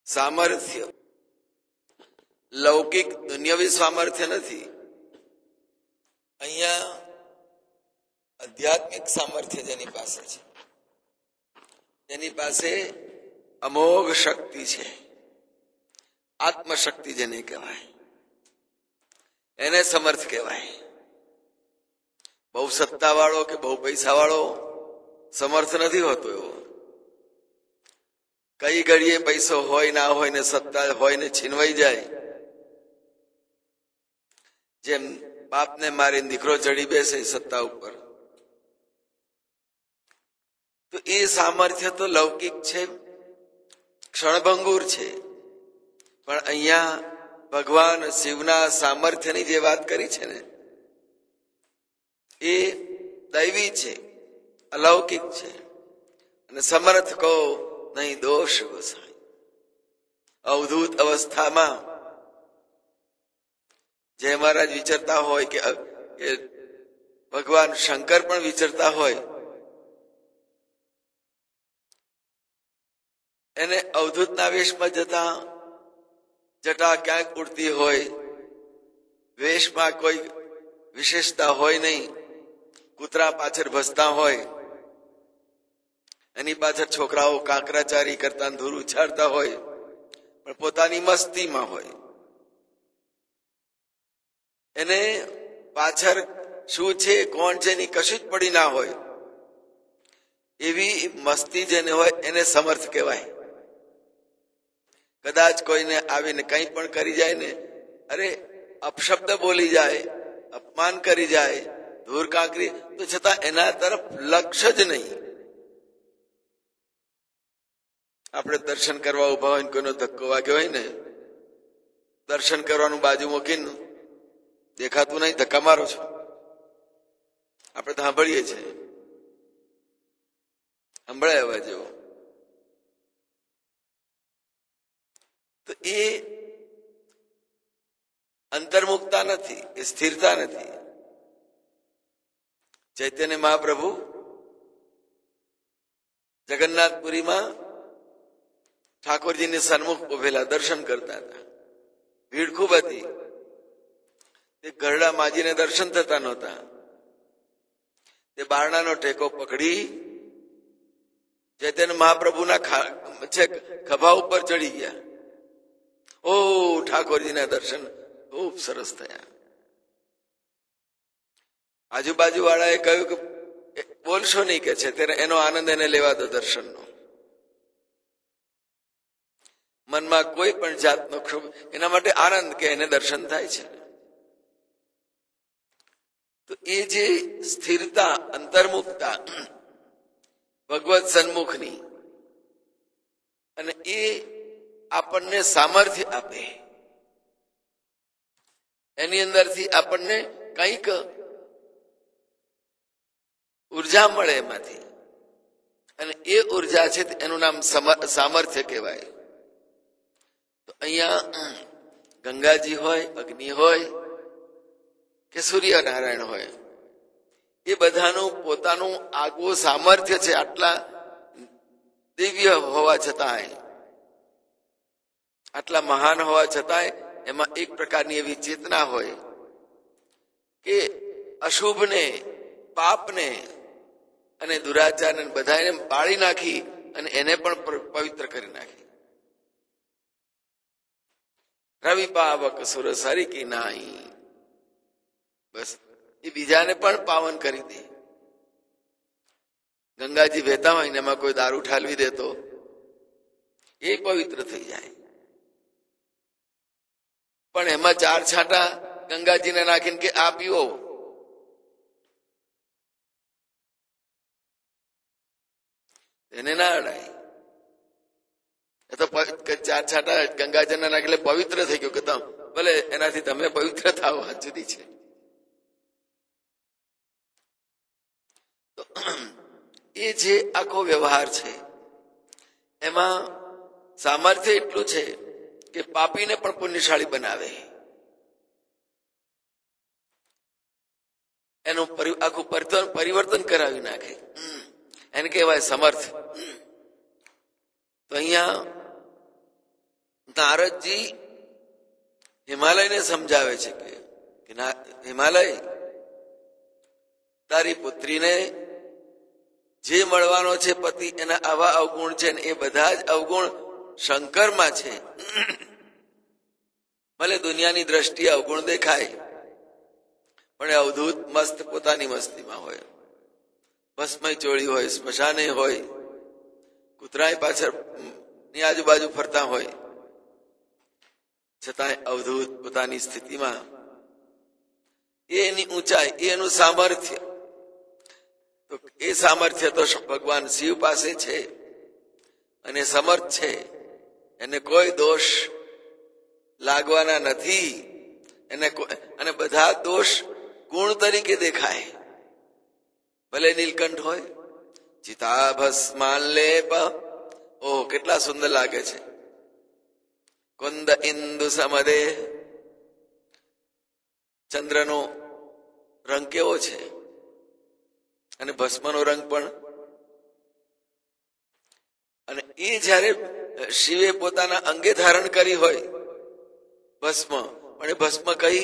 સામર્થ્ય લૌકિક દુનિયાવી સામર્થ્ય નથી. અહીંયા આધ્યાત્મિક સામર્થ્ય જેની પાસે છે, જેની પાસે અમોઘ શક્તિ છે, આત્મશક્તિ જેને કહેવાય, એને સમર્થ કહેવાય. બહુ સત્તા વાળો કે બહુ પૈસા વાળો સમર્થ નથી હોતો. એવો કઈ ઘડીએ પૈસો હોય ના હોય ને સત્તા હોય ને છીનવાઈ જાય. જેમ બાપને મારીને દીકરો ચડી બેસે સત્તા ઉપર, તો એ સામર્થ્ય તો લૌકિક છે, ક્ષણભંગુર છે. પણ અહીંયા ભગવાન શિવના સામર્થ્યની જે વાત કરી છે ને, એ દૈવી છે, અલૌકિક છે. અને સમર્થ કહો નહીં દોષ વસાય. અવધૂત અવસ્થામાં જય મહારાજ વિચરતા હોય કે ભગવાન શંકર પણ વિચરતા હોય, એને અવધૂતના વેશમાં જતા જટા ક્યાંક ઉડતી હોય, વેશમાં કોઈ વિશેષતા હોય નહીં, કૂતરા પાછળ ભસતા હોય, એની પાછળ છોકરાઓ કાંકરાચારી કરતા ધૂળ ઉછાળતા હોય, પણ પોતાની મસ્તીમાં હોય. એને પાછળ શું છે કોણ છે એની કશું જ પડી ના હોય. એવી મસ્તી જેને હોય એને સમર્થ કહેવાય. કદાચ કોઈને આવીને કંઈ પણ કરી જાય ને, અરે અપશબ્દ બોલી જાય, અપમાન કરી જાય, ધૂળ કાંકરી, તો છતાં એના તરફ લક્ષ્ય જ નહીં. આપણે દર્શન કરવા ઉભા હોય ને કોઈનો ધક્કો વાગ્યો હોય ને, દર્શન કરવાનું બાજુ મૂકીને દેખાતું નહીં, ધક્કા મારો છો. આપણે તો સાંભળીએ છીએ, સંભળાય અવાજ એવો. તો એ અંતર્મુખતા નથી, એ સ્થિરતા નથી. ચૈતન્ય મહાપ્રભુ જગન્નાથપુરીમાં ઠાકોરજીની સન્મુખ ઉભેલા દર્શન કરતા હતા. ભીડ ખૂબ હતી. તે ગરડા માજીને દર્શન થતા નહોતા. તે બારણાનો ટેકો પકડી ચૈતન્ય મહાપ્રભુના ખભા ઉપર ચડી ગયા. ઓ ઠાકોરજીના દર્શન ખૂબ સરસ થયા. આજુબાજુ વાળાએ કહ્યું કે બોલશો નહીં કે છે, ત્યારે એનો આનંદ એને લેવા દો દર્શનનો. મનમાં કોઈ પણ જાતનો ક્ષોભ, એના માટે આનંદ કે એને દર્શન થાય છે. તો એ જે સ્થિરતા, અંતર્મુખતા ભગવત સન્મુખની, અને એ આપણને સામર્થ્ય આપે, એની અંદરથી આપણને કંઈક ઉર્જા મળે એમાંથી, અને એ ઉર્જા છે એનું નામ સામર્થ્ય કહેવાય. તો અહીંયા ગંગાજી હોય, અગ્નિ હોય કે સૂર્યનારાયણ હોય, એ બધાનું પોતાનું આગવું સામર્થ્ય છે. આટલા દિવ્ય હોવા છતાંય, આટલા મહાન હોવા છતાંય એમાં એક પ્રકારની એવી ચેતના હોય કે અશુભને, પાપને અને દુરાચારને બધાને બાળી નાખી અને એને પણ પવિત્ર કરી નાખી. રવિ પાવક સુર સરિકી નાઈ, બસ એ બીજાને પણ પાવન કરી દે. ગંગાજી વહેતા હોય ને એમાં કોઈ દારૂ ઠાલવી દે તો એ પવિત્ર થઈ જાય. પણ એમાં 4 છાંટા ગંગાજીને નાખીને કે આ પીવો, એને ના અડાય. એ તો 4 છાંટા ગંગાજીને નાખે એટલે પવિત્ર થઈ ગયું. કે ભલે એનાથી તમે પવિત્ર થાવ, વાત જુદી છે. તો એ જે આખો વ્યવહાર છે એમાં સામર્થ્ય એટલું છે કે પાપીને પણ પુણ્યશાળી બનાવે. એનું આખું પરિવર્તન કરાવી નાખે, એને કહેવાય સમર્થ. તો અહીંયા નારદજી હિમાલયને સમજાવે છે કે હિમાલય, તારી પુત્રીને જે મળવાનો છે પતિ, એના આવા અવગુણ છે ને એ બધા જ અવગુણ શંકરમાં છે. ભલે દુનિયાની દ્રષ્ટિએ અવગુણ દેખાય, પણ એ અવધૂત મસ્ત પોતાની મસ્તીમાં હોય. ભસ્મય ચોળી હોય, સ્મશાને હોય, કૂતરાય પાછળ ની આજુબાજુ ફરતા હોય, છતાંય અવધૂત પોતાની સ્થિતિમાં. એ એની ઊંચાઈ, એ એનું સામર્થ્ય. તો એ સામર્થ્ય તો ભગવાન શિવ પાસે છે અને સમર્થ છે. એને કોઈ દોષ લાગવાના નથી. અને બધા દોષ ગુણ તરીકે દેખાય. ભલે નીલકંઠ હોય, ચિતાભસ્માલેપ, ઓહ કેટલા સુંદર લાગે છે. કુંદ ઇન્દુ સમદે, ચંદ્રનો રંગ કેવો છે, અને ભસ્મનો રંગ પણ. અને એ જયારે શિવે પોતાના અંગે ધારણ કરી હોય ભસ્મ, પણ એ ભસ્મ કઈ?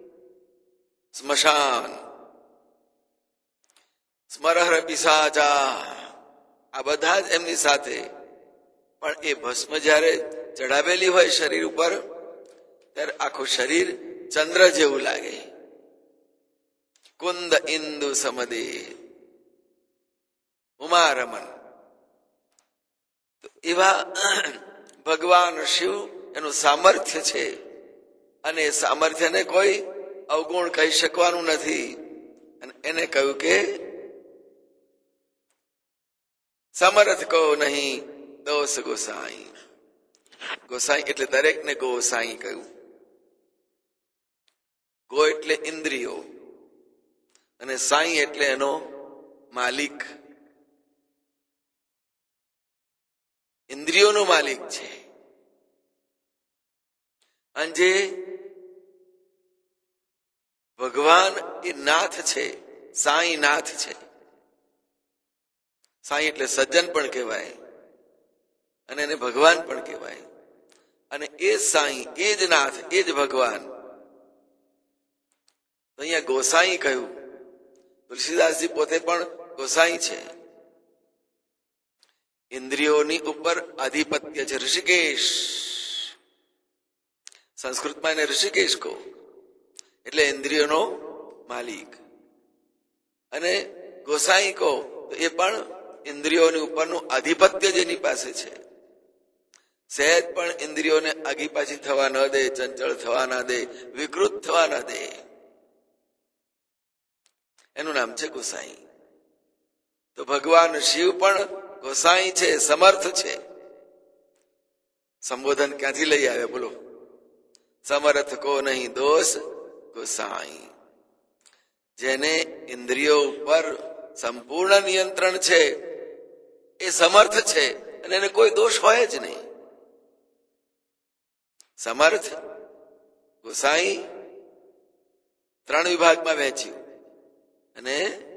સ્મશાન. સ્મરહર પિશાચા, આ બધા જ એમની સાથે. પણ એ ભસ્મ જયારે ચડાવેલી હોય શરીર ઉપર, ત્યારે આખું શરીર ચંદ્ર જેવું લાગે. કુંદ ઇન્દુ સમદે, ઉમારમન. એવા ભગવાન શિવ, એનું સામર્થ્ય છે. અને એ સામર્થ્યને કોઈ અવગુણ કહી શકવાનું નથી. અને એને કહ્યું કે સમર્થ કો નહીં દોષ ગોસાઈ. ગોસાઈ એટલે દરેકને ગોસાઈ કહ્યું. ગો એટલે ઇન્દ્રિયો, અને સાઈ એટલે એનો માલિક. ઇન્દ્રિયોનો માલિક છે. અને જે ભગવાન એ નાથ છે, સાઈ નાથ છે. સાઈ એટલે સજ્જન પણ કહેવાય, અને એને ભગવાન પણ કહેવાય. અને એ સાઈ, એ જ નાથ, એ જ ભગવાન. તો અહીંયા ગોસાઈ કહ્યું. તુલસીદાસજી પોતે પણ ગોસાઈ છે. ઇન્દ્રિયોની ઉપર આધિપત્ય છે. ઋષિકેશ, સંસ્કૃતમાં એને ઋષિકેશ કહો, એટલે ઇન્દ્રિયોનો માલિક. અને ગોસાઈ કહો તો એ પણ ઇન્દ્રિયોની ઉપરનું આધિપત્ય જેની પાસે છે. સહેજ પણ ઇન્દ્રિયોને આગી પાછી થવા ન દે, ચંચળ થવા ના દે, વિકૃત થવા ના દે. એનું નામ છે ગોસાઈ. તો ભગવાન શિવ પણ ગોસાઈ છે, સમર્થ છે. સંબોધન ક્યાંથી લઈ આવે બોલો? સમર્થ કો નહીં દોષ ગોસાઈ. જેને ઇન્દ્રિયો ઉપર સંપૂર્ણ નિયંત્રણ છે, એ સમર્થ છે, અને એને કોઈ દોષ હોય જ નહીં. સમર્થ ગોસાઈ ત્રણ વિભાગમાં વહેંચ્યું. અને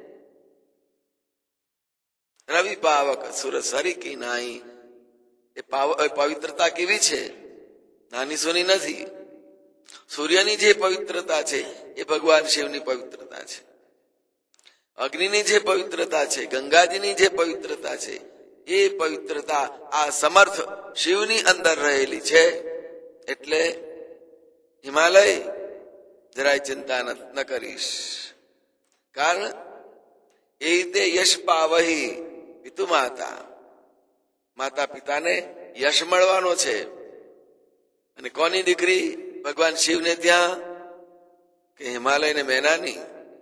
રવિ પાવક સુરસ હરિ કી નાઈ. એ પવિત્રતા કેવી છે? નાની સોની નથી. સૂર્યની જે પવિત્રતા છે એ ભગવાન શિવની પવિત્રતા છે. અગ્નિની જે પવિત્રતા છે, ગંગાજીની જે પવિત્રતા છે, એ પવિત્રતા આ સમર્થ શિવની અંદર રહેલી છે. એટલે હિમાલય જરાય ચિંતા ન કરીશ. કારણ એ રીતે યશ પાવહી પિતુ માતા. માતા પિતાને યશ મળવાનો છે. અને કોની દીકરી? ભગવાન શિવને ત્યાં કે હિમાલય ને મેનાની?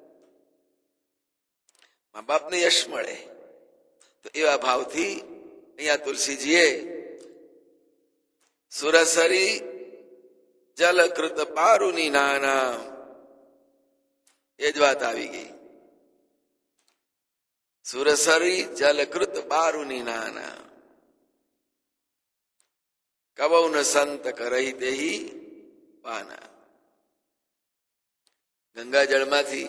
મા બાપને યશ મળે. તો એવા ભાવથી અહીંયા તુલસીજીએ સુરસરી જલકૃત પારુની નાના, એ જ વાત આવી ગઈ. સુરસરી જલકૃત પારુની નાના, કબૌ ન સંત કરઈ દેહી પાના. ગંગા જળમાંથી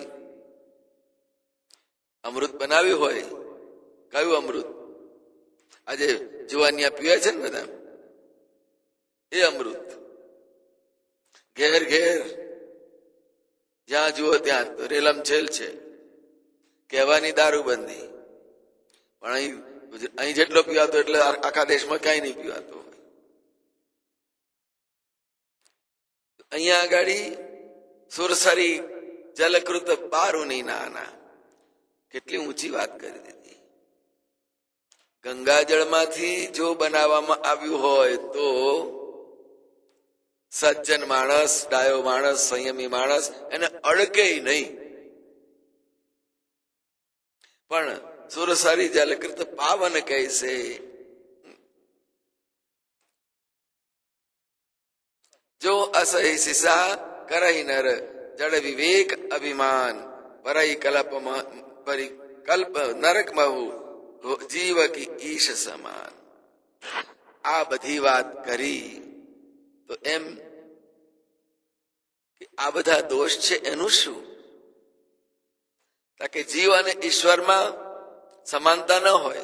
અમૃત બનાવ્યું હોય. કયું અમૃત? આજે જુવાનિયા પીવે છે ને બધા. એ અમૃત. ઘેર ઘેર જ્યાં જુઓ ત્યાં તો રેલમછેલ છે, કહેવાની દારૂબંધી. પણ અહીં જેટલો પીવાતો એટલે આખા દેશમાં ક્યાંય નહીં પીવાતો હોય. અહીંયા આગળ સુરસરી જલકૃત બારુની નાના, કેટલી ઊંચી વાત કરી દીધી. ગંગાજળમાંથી જો બનાવવામાં આવ્યું હોય તો સજ્જન માણસ, ડાયો માણસ, સંયમી માણસ એને અડકે નહીં. પણ સુરસારી જલકૃત પાવન કૈસે, જો અસહી સિસા કરહી નર, જડ વિવેક અભિમાન, પરઈ કલ્પ નરક મહુ, જીવ કી ઈશ સમાન. આ બધી વાત કરી તો એમ કે આ બધા દોષ છે એનું શું? કે જીવ અને ઈશ્વરમાં સમાનતા ન હોય.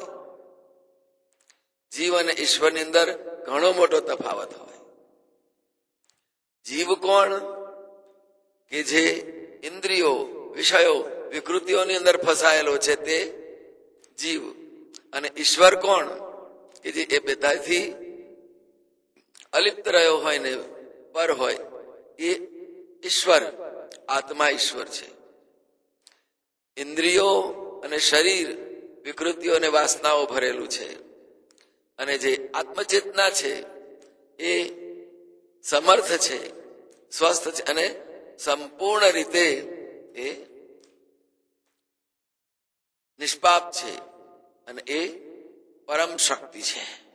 જીવ અને ઈશ્વરની અંદર ઘણો મોટો તફાવત હોય. જીવ કોણ? કે જે ઇન્દ્રિયો, વિષયો, વિકૃતિઓની અંદર ફસાયેલો છે તે જીવ. અને ઈશ્વર કોણ? કે જે એ બધાથી અલિપ્ત રહ્યો હોય ને પર હોય એ ઈશ્વર, આત્મા ઈશ્વર છે. ઇન્દ્રિયો અને શરીર વિકૃતિઓ અને વાસનાઓ ભરેલું છે. અને જે આત્મચેતના છે એ સમર્થ છે, સ્વસ્થ છે અને સંપૂર્ણ રીતે એ નિષ્પાપ છે અને એ પરમ શક્તિ છે.